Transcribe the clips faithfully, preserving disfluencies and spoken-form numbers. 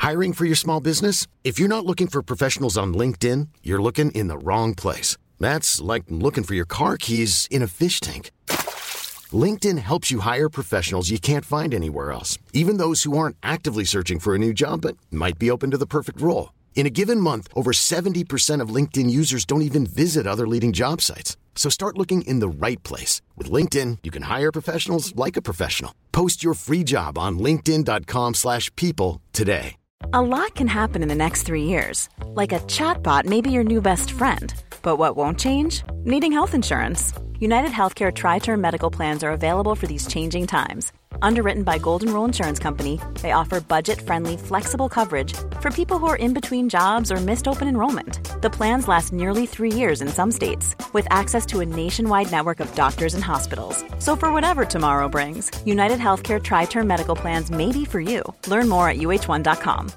Hiring for your small business? If you're not looking for professionals on LinkedIn, you're looking in the wrong place. That's like looking for your car keys in a fish tank. LinkedIn helps you hire professionals you can't find anywhere else, even those who aren't actively searching for a new job but might be open to the perfect role. In a given month, over seventy percent of LinkedIn users don't even visit other leading job sites. So start looking in the right place. With LinkedIn, you can hire professionals like a professional. Post your free job on linkedin.com slash people today. A lot can happen in the next three years. Like a chatbot may be your new best friend. But what won't change? Needing health insurance. United Healthcare Tri-Term Medical Plans are available for these changing times. Underwritten by Golden Rule Insurance Company, they offer budget-friendly, flexible coverage for people who are in between jobs or missed open enrollment. The plans last nearly three years in some states, with access to a nationwide network of doctors and hospitals. So for whatever tomorrow brings, United Healthcare Tri-Term Medical Plans may be for you. Learn more at U H one dot com.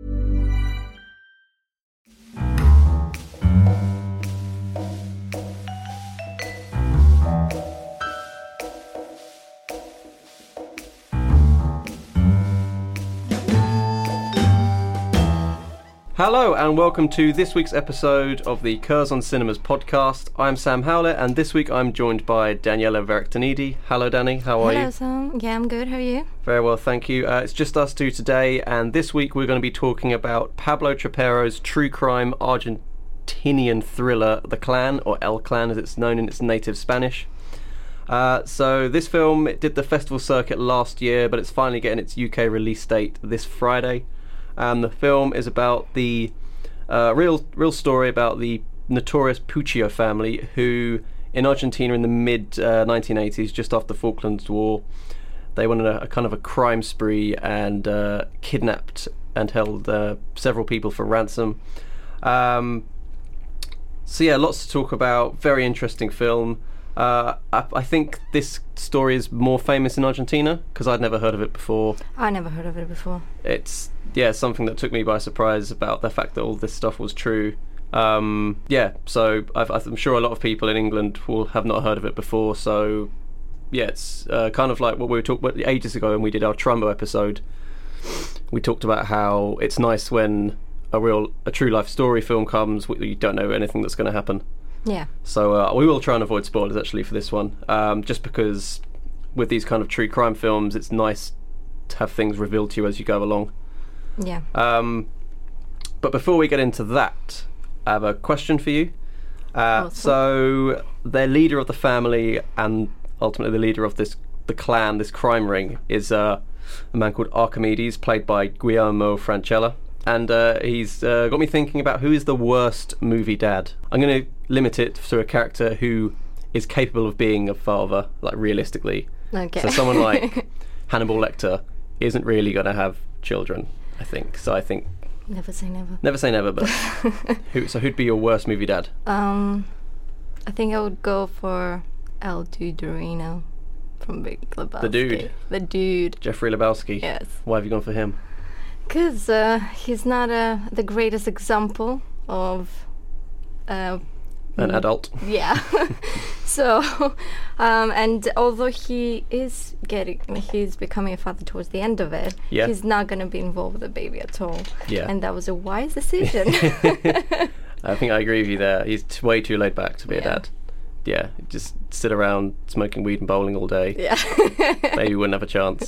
Hello and welcome to this week's episode of the Curzon Cinemas podcast. I'm Sam Howlett and this week I'm joined by Daniela Verictonidi. Hello Danny, how are Hello, you? Hello Sam, yeah I'm good, how are you? Very well, thank you. Uh, it's just us two today and this week we're going to be talking about Pablo Trapero's true crime Argentinian thriller The Clan, or El Clan as it's known in its native Spanish. Uh, so this film, it did the festival circuit last year but it's finally getting its U K release date this Friday. And the film is about the uh, real real story about the notorious Puccio family who, in Argentina in the mid uh, nineteen eighties, just after the Falklands War, they went on a, a kind of a crime spree and uh, kidnapped and held uh, several people for ransom. Um, so yeah, lots to talk about. Very interesting film. Uh, I, I think this story is more famous in Argentina because I'd never heard of it before. I never heard of it before. It's yeah something that took me by surprise about the fact that all this stuff was true. Um, yeah, so I've, I'm sure a lot of people in England will have not heard of it before. So yeah, it's uh, kind of like what we were talking about ages ago when we did our Trumbo episode. We talked about how it's nice when a real, a true life story film comes. You don't know anything that's going to happen. Yeah. So uh, we will try and avoid spoilers actually for this one, um, just because with these kind of true crime films, it's nice to have things revealed to you as you go along. Yeah. Um, but before we get into that, I have a question for you. Uh, so the leader of the family and ultimately the leader of this the clan, this crime ring, is uh, a man called Archimedes, played by Guillermo Francella. And uh, he's uh, got me thinking about who is the worst movie dad. I'm going to limit it to a character who is capable of being a father, like realistically. Okay. So someone like Hannibal Lecter isn't really going to have children, I think. So I think... Never say never. Never say never, but... who, so who'd be your worst movie dad? Um, I think I would go for El Dudorino from Big Lebowski. The dude? The dude. Jeffrey Lebowski? Yes. Why have you gone for him? Because uh, he's not uh, the greatest example of... Uh, An adult? Yeah. So, um, and although he is getting, he's becoming a father towards the end of it, yeah. he's not going to be involved with the baby at all. Yeah. And that was a wise decision. I think I agree with you there. He's t- way too laid back to be yeah. a dad. Yeah, just sit around smoking weed and bowling all day. Yeah. Maybe he wouldn't have a chance.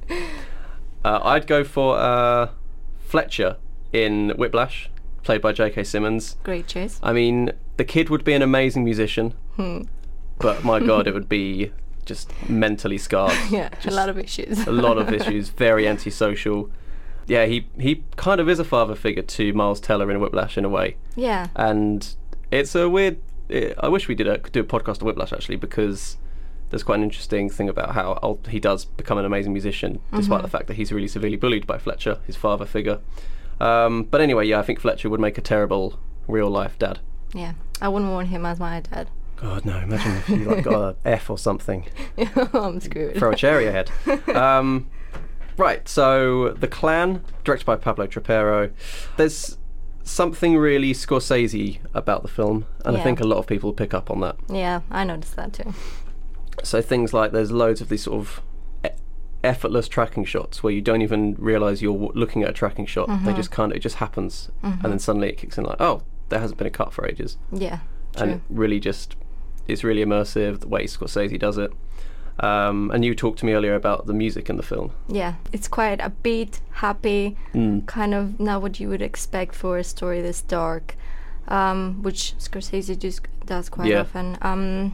Uh, I'd go for uh, Fletcher in Whiplash, played by J K Simmons. Great choice. I mean, the kid would be an amazing musician, hmm. but my God, it would be just mentally scarred. Yeah, just a lot of issues. a lot of issues, very antisocial. Yeah, he, he kind of is a father figure to Miles Teller in Whiplash in a way. Yeah. And it's a weird... It, I wish we did a, could do a podcast on Whiplash, actually, because... There's quite an interesting thing about how he does become an amazing musician, despite mm-hmm. the fact that he's really severely bullied by Fletcher, his father figure. Um, but anyway, yeah, I think Fletcher would make a terrible real-life dad. Yeah, I wouldn't want him as my dad. God, no, imagine if you like, got an F or something. I'm screwed. Throw a chair at your head. Um, right, so The Clan, directed by Pablo Trapero. There's something really Scorsese about the film, and yeah. I think a lot of people pick up on that. Yeah, I noticed that too. So things like there's loads of these sort of e- effortless tracking shots where you don't even realise you're w- looking at a tracking shot. Mm-hmm. They just kind of, it just happens, Mm-hmm. and then suddenly it kicks in like, oh, there hasn't been a cut for ages. Yeah, And true. it really just, it's really immersive, the way Scorsese does it. Um, and you talked to me earlier about the music in the film. Yeah, it's quite upbeat, happy, Mm. kind of not what you would expect for a story this dark, um, which Scorsese just does quite Yeah. often. Um,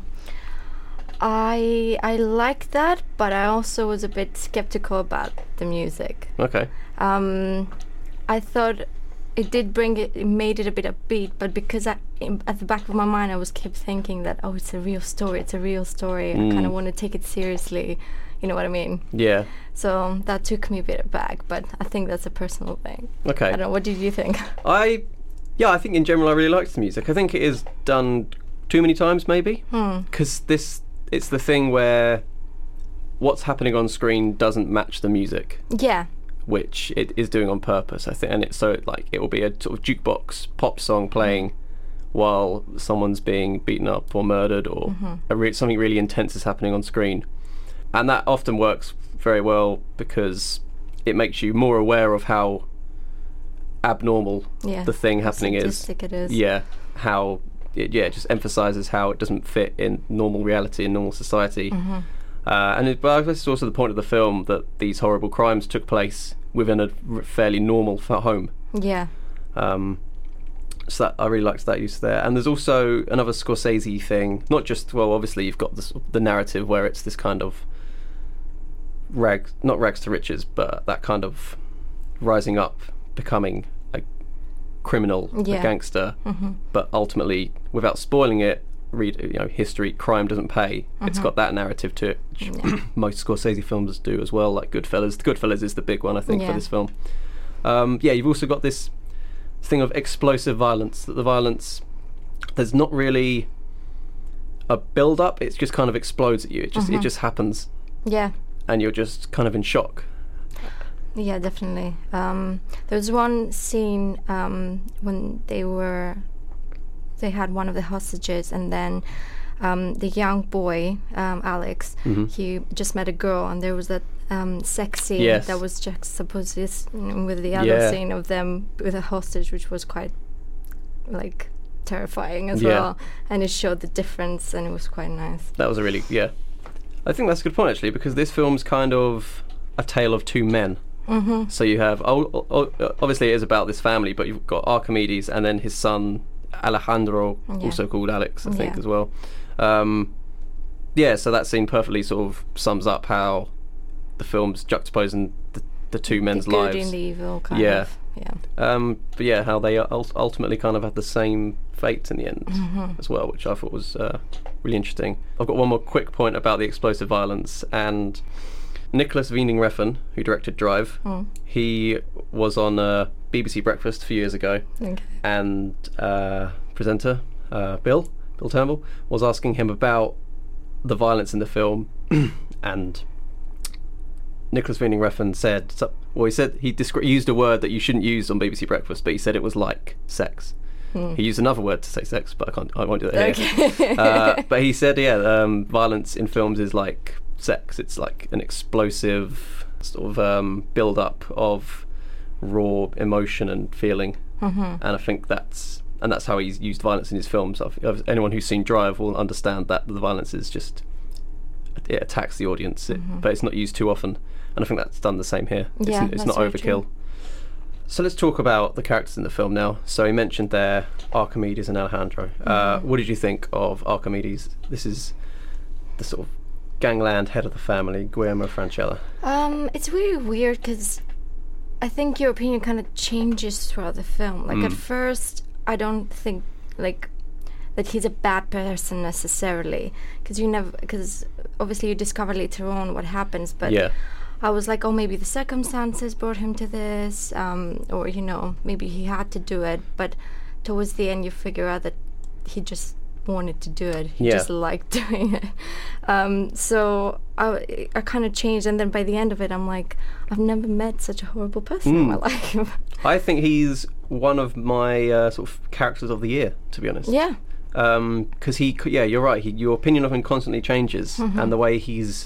I I like that, but I also was a bit skeptical about the music. Okay. Um, I thought it did bring it, it made it a bit upbeat, but because I, in, at the back of my mind I was kept thinking that, oh, it's a real story, it's a real story. I kind Mm. of want to take it seriously, you know what I mean? Yeah. So that took me a bit aback, but I think that's a personal thing. Okay. I don't know, what did you think? I, yeah, I think in general I really liked the music. I think it is done too many times, maybe, Hmm. because this it's the thing where what's happening on screen doesn't match the music, Yeah, which it is doing on purpose, I think. And it's so it, like it will be a sort of jukebox pop song playing while someone's being beaten up or murdered, or Mm-hmm. a re- something really intense is happening on screen, and that often works very well because it makes you more aware of how abnormal yeah. the thing How happening is. sadistic it is. Yeah, how it, yeah, it just emphasises how it doesn't fit in normal reality and normal society. Mm-hmm. Uh, and it, but I guess it's also the point of the film that these horrible crimes took place within a r- fairly normal f- home. Yeah. Um, so that, I really liked that use there. And there's also another Scorsese thing, not just, well, obviously you've got this, the narrative where it's this kind of rags, not rags to riches, but that kind of rising up, becoming a criminal, Yeah. a gangster, Mm-hmm. but ultimately, without spoiling it, read, you know, history, crime doesn't pay. It's got that narrative to it, which Yeah. most Scorsese films do as well, like Goodfellas. Goodfellas is the big one, I think, for Yeah. this film. Um, yeah, you've also got this thing of explosive violence, that the violence, there's not really a build-up, it just kind of explodes at you. It just it just happens, Yeah. and you're just kind of in shock. Yeah, definitely. Um, there was one scene um, when they were, they had one of the hostages, and then um, the young boy, um, Alex, Mm-hmm. he just met a girl, and there was that um, sex scene Yes. that was juxtaposed this- with the other Yeah. scene of them with a hostage, which was quite like terrifying as Yeah. well, and it showed the difference, and it was quite nice. That was a really, yeah. I think that's a good point, actually, because this film's kind of a tale of two men. Mm-hmm. So you have, oh, oh, oh, obviously it is about this family, but you've got Archimedes and then his son Alejandro, Yeah. also called Alex, I think, Yeah. as well. Um, yeah, so that scene perfectly sort of sums up how the film's juxtaposing the, the two men's the good lives. and the evil, kind Yeah. of. Yeah. Um, but yeah, how they ul- ultimately kind of had the same fate in the end as well, which I thought was uh, really interesting. I've got one more quick point about the explosive violence, and Nicholas Winding Refn, who directed Drive, Mm. he was on uh, B B C Breakfast a few years ago, Okay. and uh, presenter uh, Bill Bill Turnbull was asking him about the violence in the film, and Nicholas Winding Refn said, so, well, he said he descri- used a word that you shouldn't use on B B C Breakfast, but he said it was like sex. Hmm. He used another word to say sex, but I can't. I won't do that here. Okay. uh, but he said, yeah, um, violence in films is like sex. It's like an explosive sort of um, build-up of raw emotion and feeling, Mm-hmm. and I think that's and that's how he's used violence in his films. I've, I've- anyone who's seen Drive will understand that the violence is just it attacks the audience, it, but it's not used too often, and I think that's done the same here. It's, Yeah, it's that's not very overkill. true. So let's talk about the characters in the film now. So he mentioned there Archimedes and Alejandro. Uh, Mm-hmm. what did you think of Archimedes? This is the sort of gangland head of the family, Guillermo Francella. Um, it's really weird because I think your opinion kind of changes throughout the film. Like Mm. at first, I don't think like that he's a bad person necessarily, because you never, because obviously you discover later on what happens. But Yeah. I was like, oh, maybe the circumstances brought him to this, um, or you know, maybe he had to do it. But towards the end, you figure out that he just wanted to do it. He Yeah. just liked doing it. Um, so I, I kind of changed, and then by the end of it, I'm like, I've never met such a horrible person in my life. I think he's one of my uh, sort of characters of the year, to be honest. Yeah. Because he, c- yeah, you're right. He, your opinion of him constantly changes, Mm-hmm. and the way he's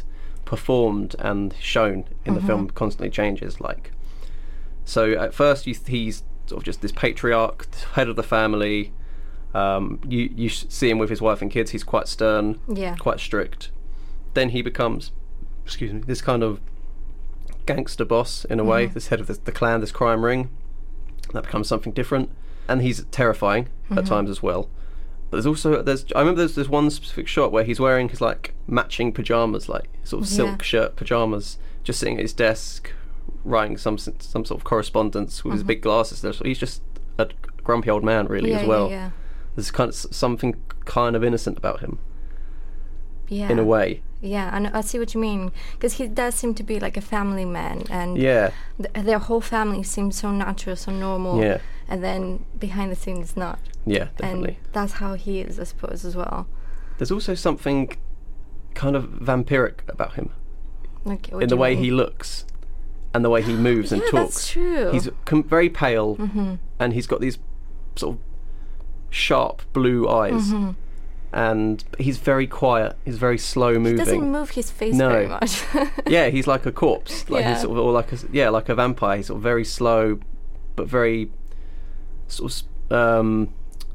performed and shown in the film constantly changes. Like, so at first you th- he's sort of just this patriarch, head of the family. Um, you you see him with his wife and kids. He's quite stern, Yeah. quite strict. Then he becomes, excuse me, this kind of gangster boss in a way. This head of the, the clan, this crime ring. That becomes something different, and he's terrifying at times as well. But there's also there's I remember there's there's one specific shot where he's wearing his like matching pajamas, like sort of silk Yeah. shirt pajamas, just sitting at his desk, writing some s- some sort of correspondence with his big glasses. There, so he's just a grumpy old man, really, yeah, as well. Yeah, yeah. There's kind of s- something kind of innocent about him, Yeah. in a way. Yeah, and I see what you mean, because he does seem to be like a family man, and Yeah, th- their whole family seems so natural, so normal. Yeah. And then behind the scenes, not. yeah, definitely. And that's how he is, I suppose, as well. There's also something kind of vampiric about him Like what in do the you way mean? he looks and the way he moves and Yeah, talks. that's true. He's com- very pale, and he's got these sort of sharp blue eyes, and he's very quiet. He's very slow He moving. doesn't move his face No. very much. Yeah, he's like a corpse, like Yeah. he's sort of, or like a yeah, like a vampire. He's sort of very slow, but very sort of um,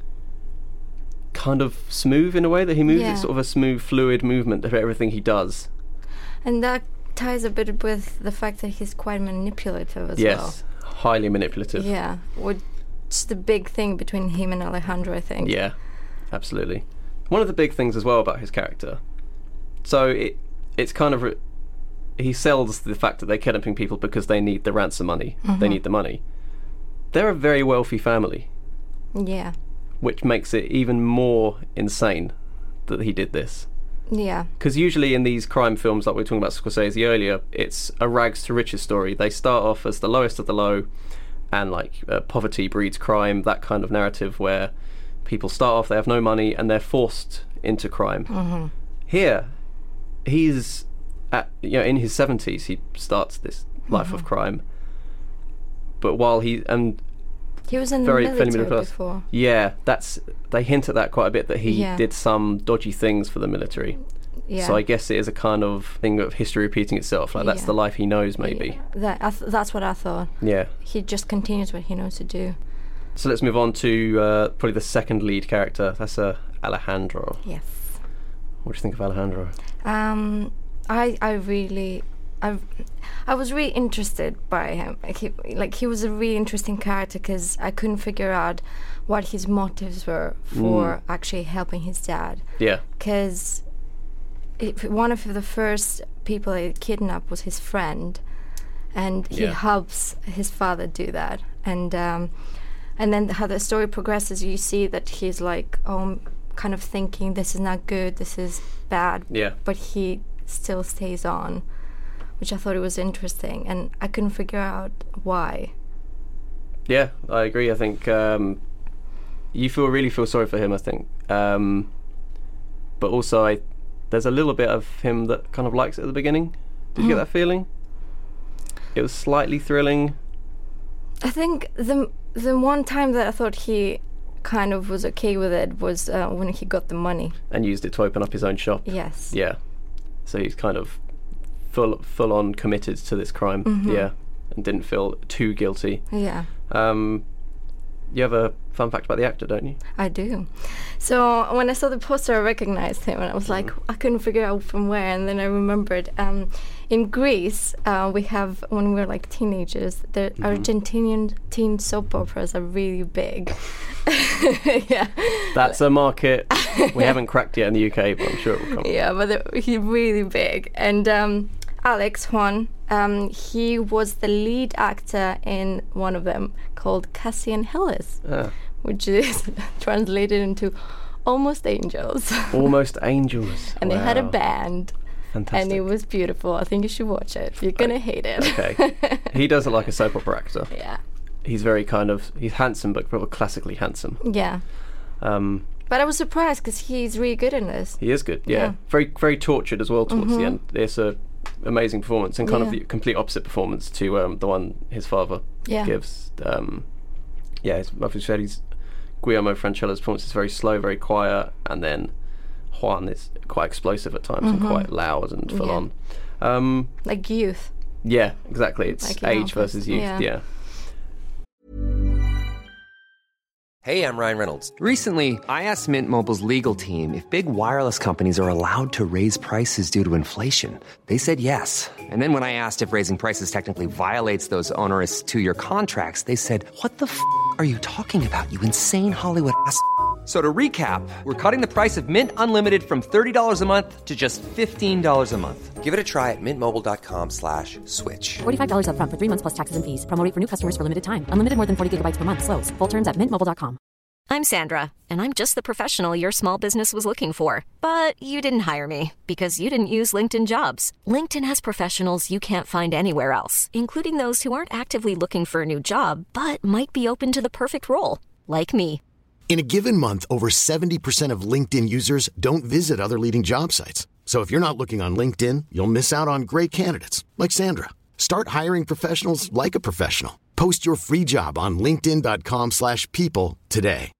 kind of smooth in a way that he moves. Yeah. It's sort of a smooth, fluid movement of everything he does. And that ties a bit with the fact that he's quite manipulative as Yes, highly well. manipulative. Yeah, which is the big thing between him and Alejandro, I think. Yeah, absolutely. One of the big things as well about his character, so it it's kind of re- he sells the fact that they're kidnapping people because they need the ransom money. They need the money. They're a very wealthy family, Yeah. which makes it even more insane that he did this. Yeah. Because usually in these crime films, like we were talking about Scorsese earlier, it's a rags to riches story. They start off as the lowest of the low, and like uh, poverty breeds crime, that kind of narrative where people start off, they have no money, and they're forced into crime. Here, he's at, you know, in his seventies, he starts this life of crime. But while he, and He was in very the fairly military middle class. before. Yeah, that's, they hint at that quite a bit, that he Yeah. did some dodgy things for the military. Yeah. So I guess it is a kind of thing of history repeating itself. Like that's Yeah. the life he knows, maybe. Yeah. That, I th- that's what I thought. Yeah. He just continues what he knows to do. So let's move on to uh, probably the second lead character. That's uh, Alejandro. Yes. What do you think of Alejandro? Um, I I really, I, I was really interested by him. Like he, like he was a really interesting character because I couldn't figure out what his motives were for actually helping his dad. Yeah. Because one of the first people he kidnapped was his friend, and he Yeah. helps his father do that. And um, and then how the story progresses, you see that he's like, um, kind of thinking this is not good, this is bad, Yeah. but he still stays on, which I thought it was interesting, and I couldn't figure out why. Yeah, I agree. I think um, you feel really feel sorry for him, I think. Um, but also, I there's a little bit of him that kind of likes it at the beginning. Did you get that feeling? It was slightly thrilling. I think the the one time that I thought he kind of was okay with it was uh, when he got the money. And used it to open up his own shop. Yes. Yeah. So he's kind of full full on committed to this crime. Yeah. And didn't feel too guilty. Yeah, Um, you have a fun fact about the actor, don't you? I do. So when I saw the poster, I recognized him, and I was like, I couldn't figure out from where. And then I remembered, um, in Greece, uh, we have, when we were like teenagers, the Argentinian teen soap operas are really big. Yeah. That's a market we haven't cracked yet in the U K, but I'm sure it will come. Yeah, but they're he really big. And um, Alex Juan, um, he was the lead actor in one of them called Cassie and Hellas, Ah, which is translated into Almost Angels. Almost Angels. And they had a Wow. band, Fantastic. and it was beautiful. I think you should watch it. You're gonna hate it. Okay. He does look like a soap opera actor. Yeah. He's very kind of, he's handsome, but probably classically handsome. Yeah. Um, But I was surprised because he's really good in this. he is good, yeah. Yeah. Very, very tortured as well towards the end. It's a amazing performance, and kind of Yeah. the complete opposite performance to um, the one his father Yeah. gives. Um, yeah, as I've said, he's Guillermo Francella's performance is very slow, very quiet, and then Juan is quite explosive at times and quite loud and full Yeah. on. Um, Like youth. yeah, exactly. It's Like, you know, age versus youth. yeah. Yeah. Hey, I'm Ryan Reynolds. Recently, I asked Mint Mobile's legal team if big wireless companies are allowed to raise prices due to inflation. They said yes. And then when I asked if raising prices technically violates those onerous two-year contracts, they said, "What the f*** are you talking about, you insane Hollywood ass?" So to recap, we're cutting the price of Mint Unlimited from thirty dollars a month to just fifteen dollars a month. Give it a try at mintmobile.com slash switch. forty-five dollars up front for three months plus taxes and fees. Promo rate for new customers for limited time. Unlimited more than forty gigabytes per month. Slows full terms at mint mobile dot com. I'm Sandra, and I'm just the professional your small business was looking for. But you didn't hire me because you didn't use LinkedIn Jobs. LinkedIn has professionals you can't find anywhere else, including those who aren't actively looking for a new job, but might be open to the perfect role, like me. In a given month, over seventy percent of LinkedIn users don't visit other leading job sites. So if you're not looking on LinkedIn, you'll miss out on great candidates like Sandra. Start hiring professionals like a professional. Post your free job on linkedin.com slash people today.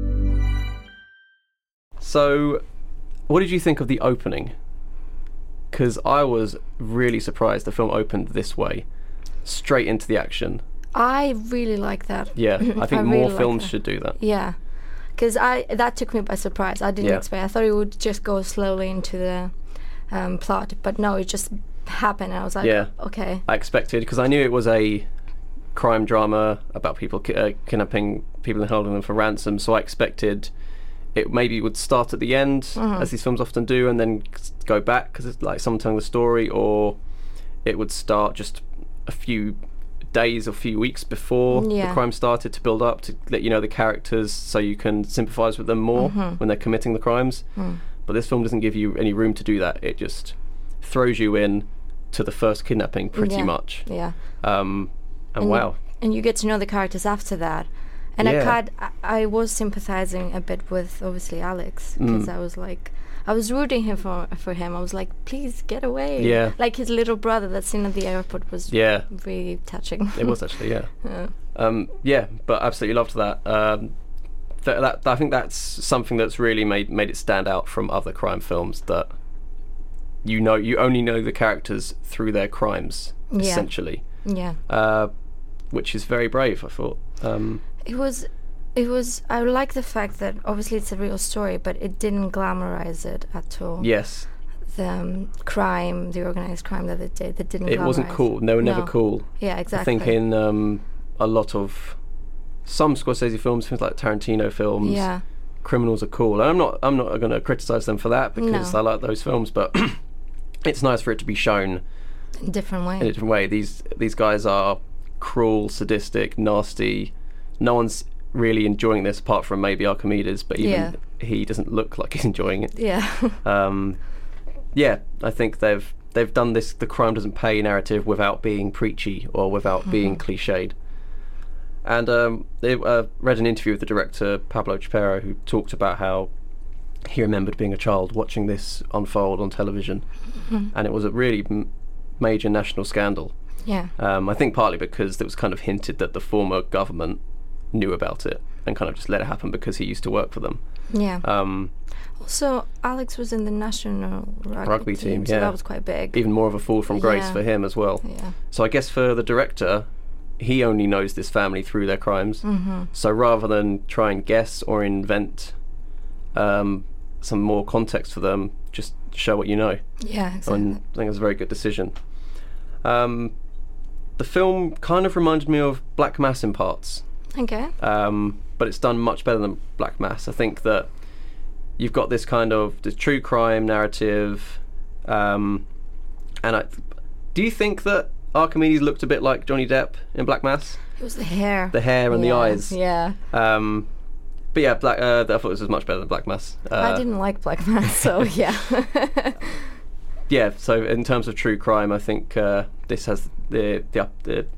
So, what did you think of the opening? Because I was really surprised the film opened this way, straight into the action. I really like that. Yeah, I think I more really like films that. should do that. Yeah, because I that took me by surprise. I didn't Yeah. expect. I thought it would just go slowly into the um, plot, but no, it just happened. And I was like, Yeah. okay, I expected, because I knew it was a crime drama about people ki- uh, kidnapping people and holding them for ransom, so I expected it maybe would start at the end, Mm-hmm. as these films often do, and then s- go back, because it's like someone telling the story, or it would start just a few days or few weeks before Yeah. the crime started to build up, to let you know the characters so you can sympathise with them more Mm-hmm. when they're committing the crimes. Mm. But this film doesn't give you any room to do that. It just throws you in to the first kidnapping pretty Yeah. much. yeah. Um, and, And- wow. And you get to know the characters after that. And I Yeah. had, I, I was sympathizing a bit with obviously Alex, because Mm. I was like, I was rooting him for for him. I was like, please get away. Yeah. Like his little brother that scene at the airport was Yeah, really touching. it was actually, yeah. Yeah. Um, yeah, but absolutely loved that. Um, th- that. I think that's something that's really made made it stand out from other crime films, that you know, you only know the characters through their crimes, Yeah. essentially, Yeah. uh, which is very brave, I thought. Um, It was, it was. I like the fact that obviously it's a real story, but it didn't glamorize it at all. yes, The um, crime, the organized crime that it did, that didn't. it wasn't glamorize. cool. No, never No. cool. Yeah, exactly. I think in um, a lot of some Scorsese films, things like Tarantino films, Yeah. criminals are cool. And I'm not I'm not going to criticize them for that, because No. I like those films, but it's nice for it to be shown In a different way. in a different way. These these guys are cruel, sadistic, nasty. No one's really enjoying this apart from maybe Archimedes, but even Yeah. he doesn't look like he's enjoying it. Yeah. Um, yeah, I think they've they've done this the crime doesn't pay narrative without being preachy or without Mm-hmm. being cliched. And um, they uh, read an interview with the director Pablo Chapero, who talked about how he remembered being a child watching this unfold on television, Mm-hmm. and it was a really m- major national scandal. Yeah. Um, I think partly because it was kind of hinted that the former government knew about it and kind of just let it happen because he used to work for them. Yeah. Um, Also, Alex was in the national rugby, Rugby team, so yeah. that was quite big. even more of a fall from grace Yeah. for him as well. Yeah. So I guess for the director, he only knows this family through their crimes. Mm-hmm. So rather than try and guess or invent um, some more context for them, just show what you know. Yeah, exactly. And I think it was a very good decision. Um, the film kind of reminded me of Black Mass in parts, Okay. um, but it's done much better than Black Mass. I think that you've got this kind of the true crime narrative, um, and I, do you think that Archimedes looked a bit like Johnny Depp in Black Mass? It was the hair. The hair and the Yeah, eyes. Yeah. Um, but yeah, Black. Uh, I thought this was much better than Black Mass. Uh, I didn't like Black Mass, so yeah. Yeah. So in terms of true crime, I think uh, this has the the up the.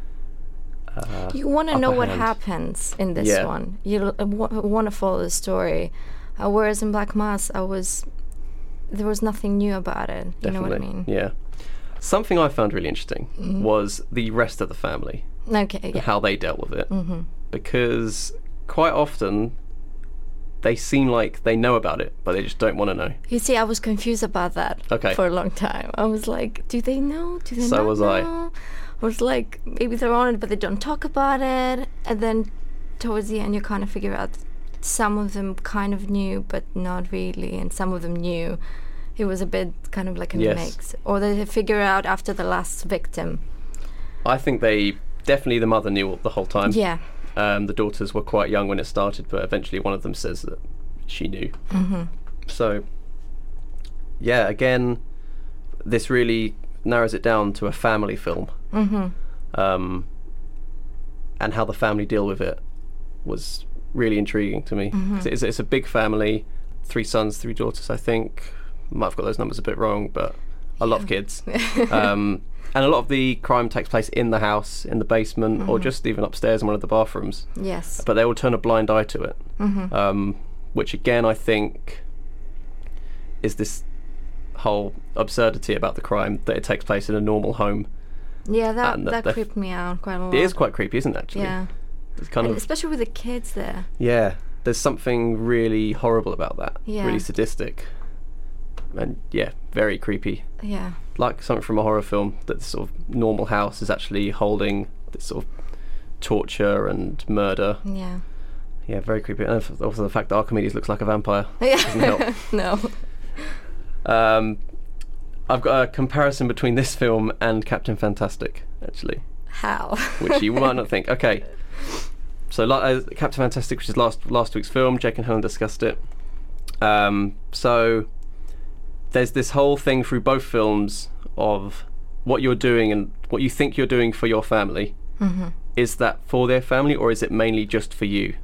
Uh, You want to upper know what hand. happens in this Yeah. one. You uh, w- want to follow the story. Uh, whereas in Black Mass, I was there was nothing new about it. You know what I Definitely. mean? Yeah. Something I found really interesting was the rest of the family, Okay. and Yeah. how they dealt with it, Mm-hmm. because quite often they seem like they know about it, but they just don't want to know. You see, I was confused about that Okay. for a long time. I was like, do they know? Do they So not was I. know? I was like, maybe they're on it, but they don't talk about it. And then towards the end, you kind of figure out some of them kind of knew, but not really, and some of them knew. It was a bit kind of like a Yes. mix. Or they figure out after the last victim. I think they definitely the mother knew the whole time. Yeah. Um, the daughters were quite young when it started, but eventually one of them says that she knew. Mm-hmm. So, yeah, again, this really narrows it down to a family film. Mm-hmm. Um, and how the family deal with it was really intriguing to me. Mm-hmm. 'Cause It's, it's a big family, three sons, three daughters, I think. Might have got those numbers a bit wrong, but a lot of kids. um, and a lot of the crime takes place in the house, in the basement, Mm-hmm. or just even upstairs in one of the bathrooms. Yes. But they all turn a blind eye to it. Mm-hmm. Um, which again, I think, is this whole absurdity about the crime that it takes place in a normal home. Yeah, that, and the- that the- creeped me out quite a lot. It is quite creepy, isn't it, actually? Yeah. It's kind And of, especially with the kids there. yeah, there's something really horrible about that. Yeah. Really sadistic. And yeah, very creepy. Yeah. Like something from a horror film, that this sort of normal house is actually holding this sort of torture and murder. Yeah. Yeah, very creepy. And also the fact that Archimedes looks like a vampire. Yeah. Doesn't help. No. Um, I've got a comparison between this film and Captain Fantastic, actually, How? which you might not think. Okay, so like, uh, Captain Fantastic, which is last last week's film, Jake and Helen discussed it. Um, so there's this whole thing through both films of what you're doing and what you think you're doing for your family. Mm-hmm. Is that for their family, or is it mainly just for you?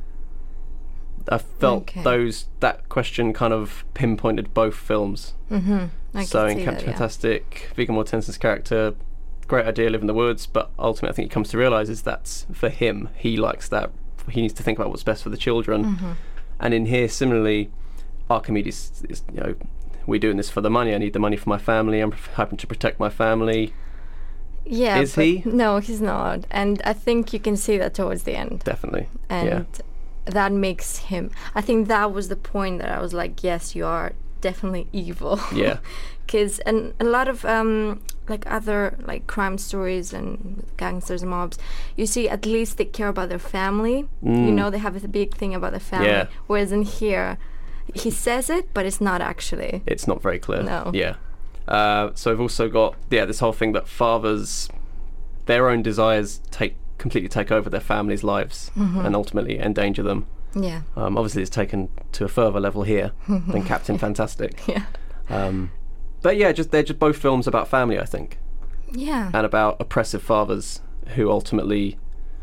I felt Okay. those that question kind of pinpointed both films. Mm-hmm. I So can in see Captain that, yeah. Fantastic, Viggo Mortensen's character, great idea, live in the woods, but ultimately I think he comes to realise is that's for him. He likes that. He needs to think about what's best for the children. Mm-hmm. And in here, similarly, Archimedes is, you know, we're doing this for the money. I need the money for my family. I'm having to protect my family. Yeah. Is but he? No, he's not. And I think you can see that towards the end. Definitely. And yeah. that makes him. I think that was the point that I was like, yes, you are definitely evil. Yeah. Because and a lot of um like other like crime stories and gangsters and mobs, you see at least they care about their family. Mm. You know, they have a big thing about their family. Yeah. Whereas in here, he says it, but it's not actually. It's not very clear. No. Yeah. Uh, so we've also got yeah this whole thing that fathers, their own desires take completely take over their families' lives and ultimately endanger them. Yeah. Um, obviously, it's taken to a further level here than Captain Fantastic. Yeah. Um, but yeah, just they're just both films about family, I think, Yeah. and about oppressive fathers who ultimately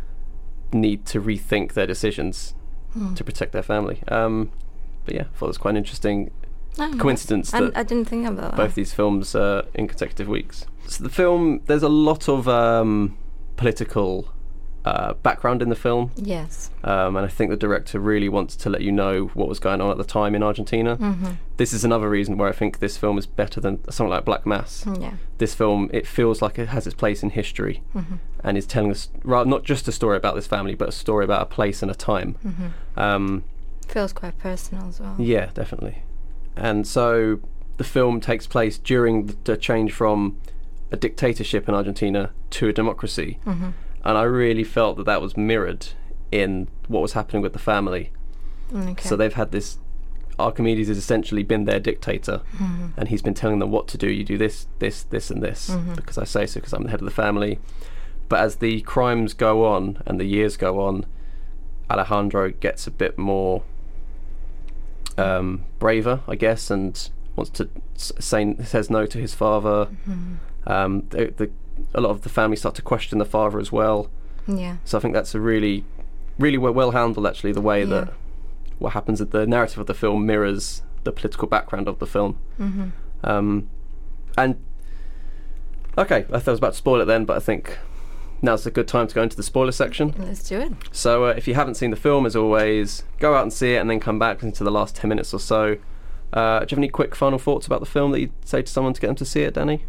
need to rethink their decisions to protect their family. Um, but yeah, I thought it was quite an interesting Oh, coincidence I, that I didn't think about both that. these films uh, in consecutive weeks. So the film, there's a lot of um, political uh, background in the film, Yes. um, and I think the director really wants to let you know what was going on at the time in Argentina. Mm-hmm. This is another reason where I think this film is better than something like Black Mass. Yeah. This film, it feels like it has its place in history, Mm-hmm. and is telling us rather not just a story about this family, but a story about a place and a time. Mm-hmm. Um, Feels quite personal as well. Yeah, definitely. And so the film takes place during the, the change from a dictatorship in Argentina to a democracy. Mm-hmm. And I really felt that that was mirrored in what was happening with the family. Okay. So they've had this, Archimedes has essentially been their dictator, Mm-hmm. and he's been telling them what to do. You do this, this, this and this, Mm-hmm. because I say so, because I'm the head of the family. But as the crimes go on and the years go on, Alejandro gets a bit more um, braver, I guess, and wants to s- say says no to his father. Mm-hmm. Um, the, the, a lot of the family start to question the father as well. Yeah. So I think that's a really, really well, well handled, actually, the way Yeah. that what happens at the narrative of the film mirrors the political background of the film. Mm-hmm. Um, and okay, I thought I was about to spoil it then, but I think now's a good time to go into the spoiler section. Let's do it. So uh, if you haven't seen the film, as always, go out and see it and then come back into the last ten minutes or so. Uh, do you have any quick final thoughts about the film that you'd say to someone to get them to see it, Danny?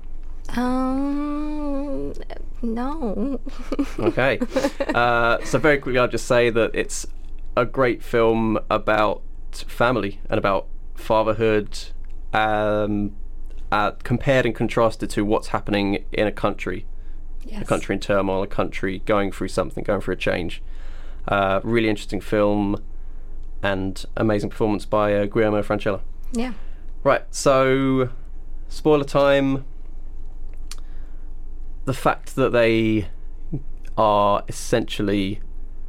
Um, no. Okay. uh, so very quickly, I'll just say that it's a great film about family and about fatherhood, um, uh, compared and contrasted to what's happening in a country, Yes. a country in turmoil, a country going through something, going through a change. Uh, really interesting film and amazing performance by uh, Guillermo Francella. Yeah. Right, so spoiler time. The fact that they are essentially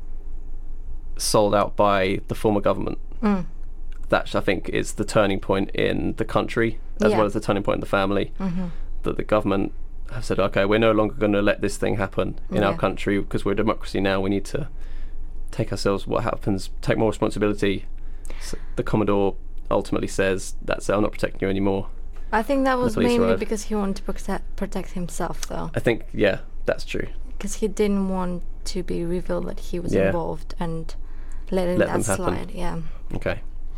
sold out by the former government, Mm. that I think is the turning point in the country as Yeah. well as the turning point in the family. Mm-hmm. That the government have said, okay, we're no longer going to let this thing happen in our Yeah. country because we're a democracy now. We need to take ourselves what happens, take more responsibility. So the Commodore ultimately says, that's it, I'm not protecting you anymore. I think that was police mainly arrive. because he wanted to protect protect himself, though, I think, yeah, that's true. because he didn't want to be revealed that he was Yeah. involved and letting Let that them happen. slide. Yeah. Okay.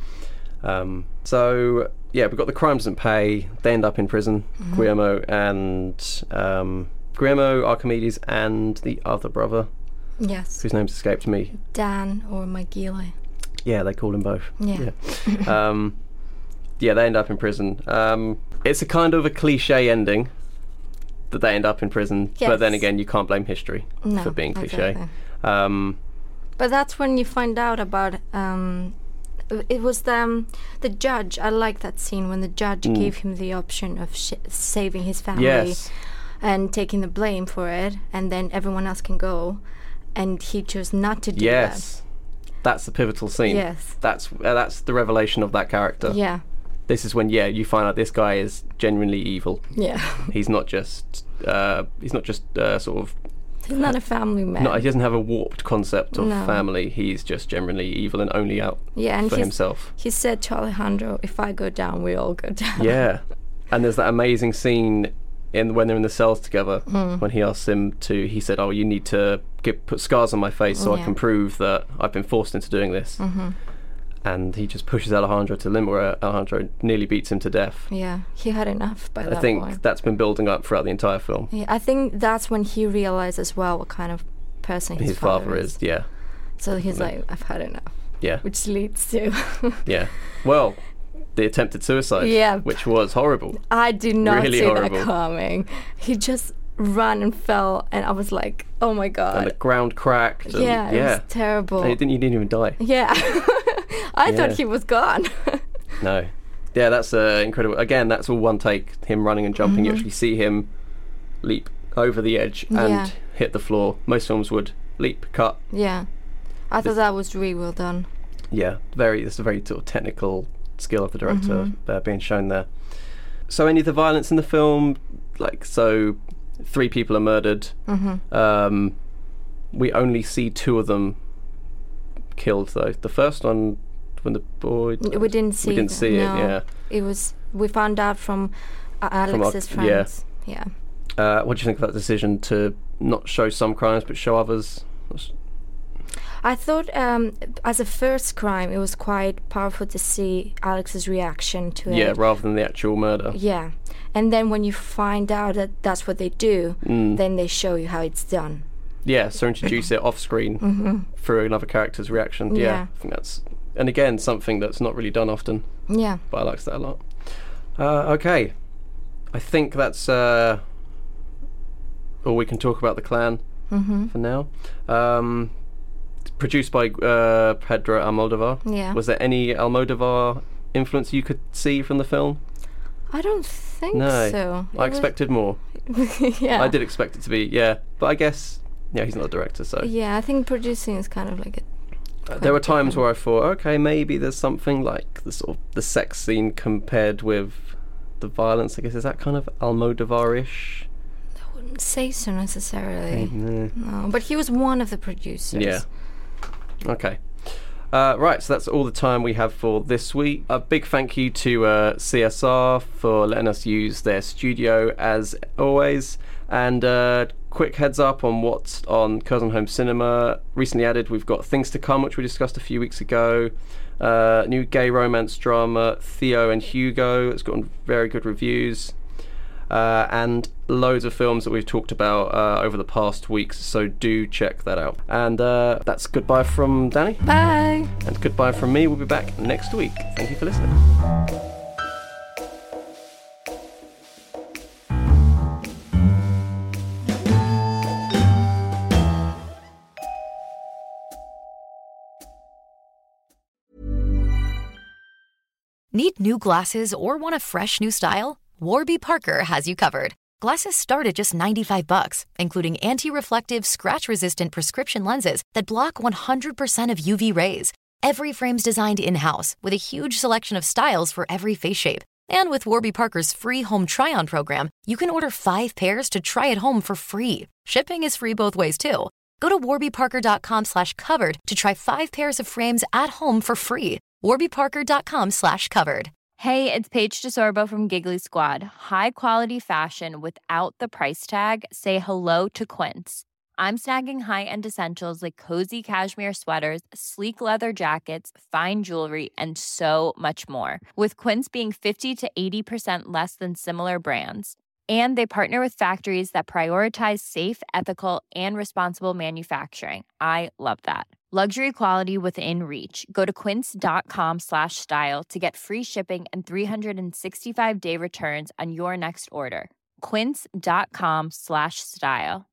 Um, so, yeah, we've got the crime doesn't pay. They end up in prison, Mm-hmm. Guillermo and um, Guillermo, Archimedes, and the other brother, Yes. whose name's escaped me. Dan or Magile. Yeah, they call him both. Yeah. Yeah, um, yeah they end up in prison. Um, it's a kind of a cliche ending that they end up in prison, but then Yes. again, you can't blame history No, for being cliche. exactly. Um, But that's when you find out about. Um, it was the um, the judge. I like that scene when the judge Mm. gave him the option of sh- saving his family yes, and taking the blame for it, and then everyone else can go, and he chose not to do yes, that's the pivotal that. scene. Yes. That's uh, that's the revelation of that character. Yeah. This is when, yeah, you find out this guy is genuinely evil. Yeah. He's not just uh, he's not just uh, sort of He's not a family man. no, he doesn't have a warped concept of No. family. He's just generally evil and only out yeah, and for he's- himself. He said to Alejandro, "If I go down, we all go down." Yeah, and there's that amazing scene in when they're in the cells together Mm. when he asks him to. He said, "Oh, you need to get, put scars on my face so I Yeah. can prove that I've been forced into doing this." Mm-hmm. And he just pushes Alejandro to the limit where Alejandro nearly beats him to death. Yeah, he had enough by I that think point. that's been building up throughout the entire film. Yeah, I think that's when he realized as well what kind of person his, His father is, yeah, So he's Yeah. like, I've had enough. yeah, Which leads to yeah. Well, the attempted suicide, Yeah. which was horrible. I did not Really see horrible. that coming. He just ran and fell, and I was like, oh my And the god. ground cracked. And, Yeah, it yeah. was terrible. And he didn't, he didn't even die. Yeah. I Yeah. thought he was gone. No. Yeah, that's uh, incredible. Again, that's all one take. Him running and jumping. You actually see him leap over the edge and Mm-hmm. Yeah. hit the floor. Most films would leap, cut. Yeah. I This- thought that was really well done. Yeah, very. It's a very sort of technical skill of the director Mm-hmm. uh, being shown there. So, any of the violence in the film, like so, three people are murdered. Mm-hmm. Um, we only see two of them killed, though. The first one, when the boy, We didn't see we didn't that, see it. no. Yeah. It was, we found out from uh, From Alex's our- yeah. friends. Yeah. Uh, what do you think of that decision to not show some crimes but show others? I thought um, as a first crime, it was quite powerful to see Alex's reaction to it. Yeah, rather than the actual murder. Yeah. And then when you find out that that's what they do, Mm. then they show you how it's done. Yeah, so introduce it off screen through another character's reaction. Yeah, Yeah. I think that's, and again, something that's not really done often, Yeah. but I like that a lot. Uh, okay, I think that's uh, all we can talk about the Clan Mm-hmm. for now. Um, it's produced by uh, Pedro Almodovar. Yeah. Was there any Almodovar influence you could see from the film? I don't think No, so. It I was- expected more. yeah. I did expect it to be, yeah, but I guess, yeah, he's not a director, so. Yeah, I think producing is kind of like a. Uh, quite there were times different. where I thought, okay, maybe there's something like the sort of the sex scene compared with the violence. I guess is that kind of Almodovar-ish? I wouldn't say so necessarily. Mm, No, but he was one of the producers. yeah. Okay. Uh, right, so that's all the time we have for this week. A big thank you to uh, C S R for letting us use their studio as always. And uh, quick heads up on what's on Curzon Home Cinema. Recently added, we've got Things to Come, which we discussed a few weeks ago. Uh, new gay romance drama, Theo and Hugo. It's gotten very good reviews. uh, and loads of films that we've talked about uh, over the past weeks, so do check that out. And uh, that's goodbye from Danny. Bye. And goodbye from me. We'll be back next week. Thank you for listening. Need new glasses or want a fresh new style? Warby Parker has you covered. Glasses start at just ninety-five bucks, including anti-reflective, scratch-resistant prescription lenses that block one hundred percent of U V rays. Every frame's designed in-house with a huge selection of styles for every face shape. And with Warby Parker's free home try-on program, you can order five pairs to try at home for free. Shipping is free both ways, too. Go to warbyparker.com slash covered to try five pairs of frames at home for free. warbyparker.com slash covered. Hey, it's Paige DeSorbo from Giggly Squad. High quality fashion without the price tag. Say hello to Quince. I'm snagging high-end essentials like cozy cashmere sweaters, sleek leather jackets, fine jewelry, and so much more. With Quince being fifty to eighty percent less than similar brands. And they partner with factories that prioritize safe, ethical, and responsible manufacturing. I love that. Luxury quality within reach. Go to quince.com slash style to get free shipping and three sixty-five day returns on your next order. Quince.com slash style.